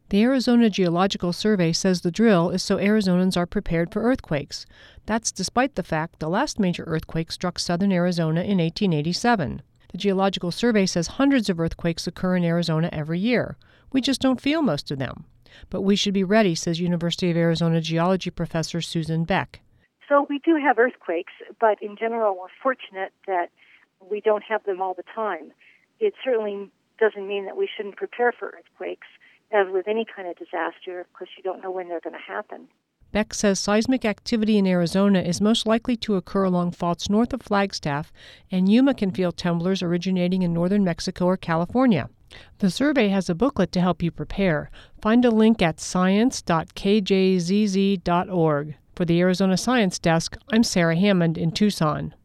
The Arizona Geological Survey says the drill is so Arizonans are prepared for earthquakes. That's despite the fact the last major earthquake struck southern Arizona in 1887. The Geological Survey says hundreds of earthquakes occur in Arizona every year. We just don't feel most of them. But we should be ready, says University of Arizona geology professor Susan Beck. So we do have earthquakes, but in general we're fortunate that we don't have them all the time. It certainly doesn't mean that we shouldn't prepare for earthquakes. As with any kind of disaster, of course, you don't know when they're going to happen. Beck says seismic activity in Arizona is most likely to occur along faults north of Flagstaff, and Yuma can feel tremblers originating in northern Mexico or California. The survey has a booklet to help you prepare. Find a link at science.kjzz.org. For the Arizona Science Desk, I'm Sarah Hammond in Tucson.